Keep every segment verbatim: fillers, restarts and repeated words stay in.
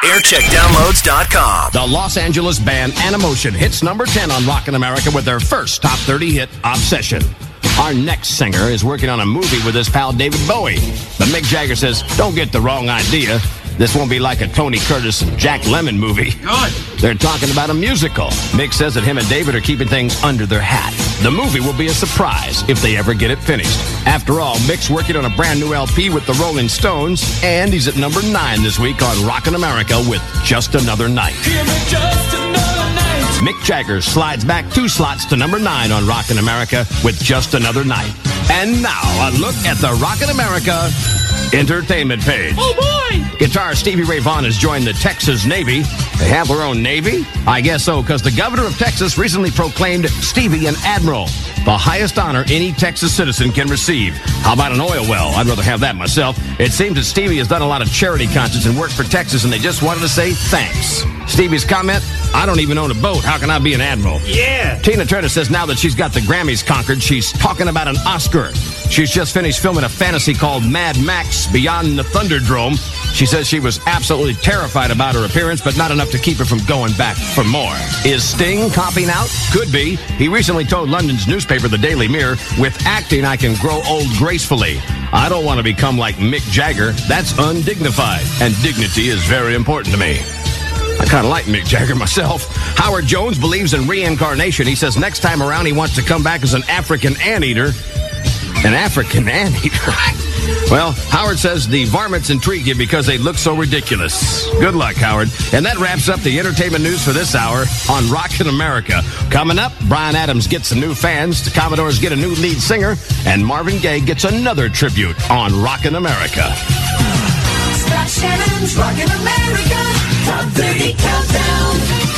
air check downloads dot com. The Los Angeles band Animotion hits number ten on Rockin' America with their first top thirty hit, Obsession. Our next singer is working on a movie with his pal David Bowie. But Mick Jagger says, don't get the wrong idea. This won't be like a Tony Curtis and Jack Lemmon movie. Good. They're talking about a musical. Mick says that him and David are keeping things under their hat. The movie will be a surprise if they ever get it finished. After all, Mick's working on a brand new L P with the Rolling Stones, and he's at number nine this week on Rockin' America with Just Another Night. Give me just another night. Mick Jagger slides back two slots to number nine on Rockin' America with Just Another Night. And now, a look at the Rockin' America entertainment page. Oh, boy! Guitarist Stevie Ray Vaughan has joined the Texas Navy. They have their own Navy? I guess so, because the governor of Texas recently proclaimed Stevie an admiral, the highest honor any Texas citizen can receive. How about an oil well? I'd rather have that myself. It seems that Stevie has done a lot of charity concerts and work for Texas, and they just wanted to say thanks. Stevie's comment, I don't even own a boat. How can I be an admiral? Yeah. Tina Turner says now that she's got the Grammys conquered, she's talking about an Oscar. She's just finished filming a fantasy called Mad Max Beyond the Thunderdome. She says she was absolutely terrified about her appearance, but not enough to keep her from going back for more. Is Sting copping out? Could be. He recently told London's newspaper, the Daily Mirror, with acting I can grow old gracefully. I don't want to become like Mick Jagger. That's undignified, and dignity is very important to me. I kind of like Mick Jagger myself. Howard Jones believes in reincarnation. He says next time around he wants to come back as an African anteater. An African anteater? Well, Howard says the varmints intrigue you because they look so ridiculous. Good luck, Howard. And that wraps up the entertainment news for this hour on Rockin' America. Coming up, Bryan Adams gets some new fans, the Commodores get a new lead singer, and Marvin Gaye gets another tribute on Rockin' America. Scott Shannon's Rockin' America. Top thirty Countdown.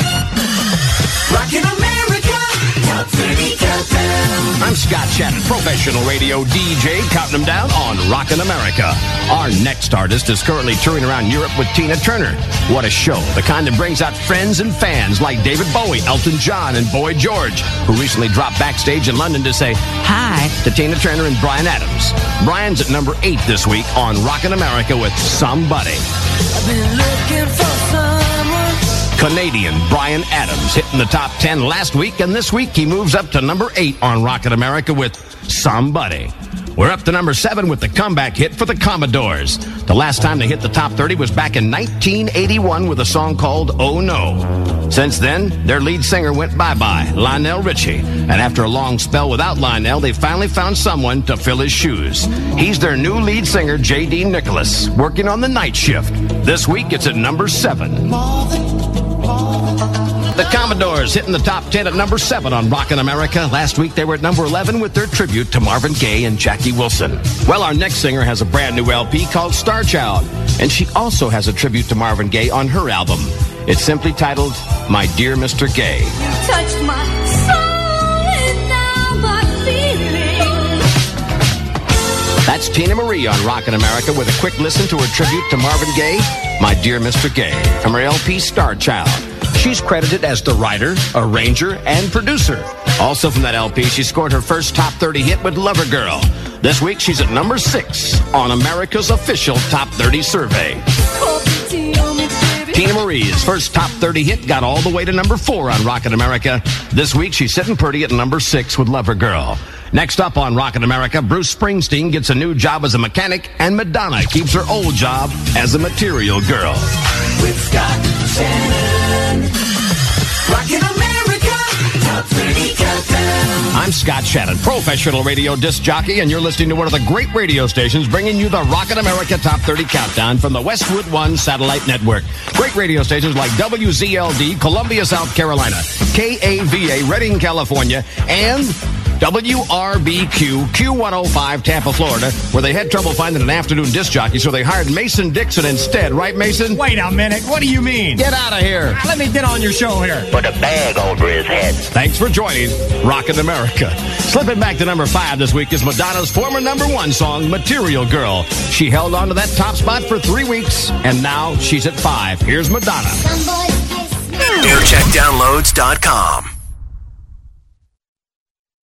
Rockin' America. Top thirty Countdown. I'm Scott Shannon, professional radio D J, counting them down on Rockin' America. Our next artist is currently touring around Europe with Tina Turner. What a show, the kind that brings out friends and fans like David Bowie, Elton John, and Boy George, who recently dropped backstage in London to say hi to Tina Turner and Bryan Adams. Bryan's at number eight this week on Rockin' America with Somebody. I've been looking for someone. Canadian Bryan Adams hitting the top ten last week, and this week he moves up to number eight on Rockin' America with Somebody. We're up to number seven with the comeback hit for the Commodores. The last time they hit the top thirty was back in nineteen eighty-one with a song called Oh No. Since then, their lead singer went bye-bye, Lionel Richie. And after a long spell without Lionel, they finally found someone to fill his shoes. He's their new lead singer, J D Nicholas, working on the night shift. This week, it's at number seven. The Commodores hitting the top ten at number seven on Rockin' America. Last week, they were at number eleven with their tribute to Marvin Gaye and Jackie Wilson. Well, our next singer has a brand new L P called Star Child, and she also has a tribute to Marvin Gaye on her album. It's simply titled, My Dear Mister Gay. Touched my soul and now my feelings. That's Tina Marie on Rockin' America with a quick listen to her tribute to Marvin Gaye, My Dear Mister Gay, from her L P Star Child. She's credited as the writer, arranger, and producer. Also from that L P, she scored her first top thirty hit with Lover Girl. This week, she's at number six on America's official Top thirty survey. Tina Marie's first top thirty hit got all the way to number four on Rockin' America. This week, she's sitting pretty at number six with Lover Girl. Next up on Rockin' America, Bruce Springsteen gets a new job as a mechanic, and Madonna keeps her old job as a material girl. With Scott Shannon. Rockin' America. Top thirty Countdown. I'm Scott Shannon, professional radio disc jockey, and you're listening to one of the great radio stations bringing you the Rockin' America Top thirty Countdown from the Westwood One Satellite Network. Great radio stations like W Z L D, Columbia, South Carolina, K A V A, Redding, California, and W R B Q, Q one oh five, Tampa, Florida, where they had trouble finding an afternoon disc jockey, so they hired Mason Dixon instead. Right, Mason? Wait a minute. What do you mean? Get out of here. Let me get on your show here. Put a bag over his head. Thanks for joining Rockin' America. Slipping back to number five this week is Madonna's former number one song, Material Girl. She held on to that top spot for three weeks, and now she's at five. Here's Madonna. air check downloads dot com.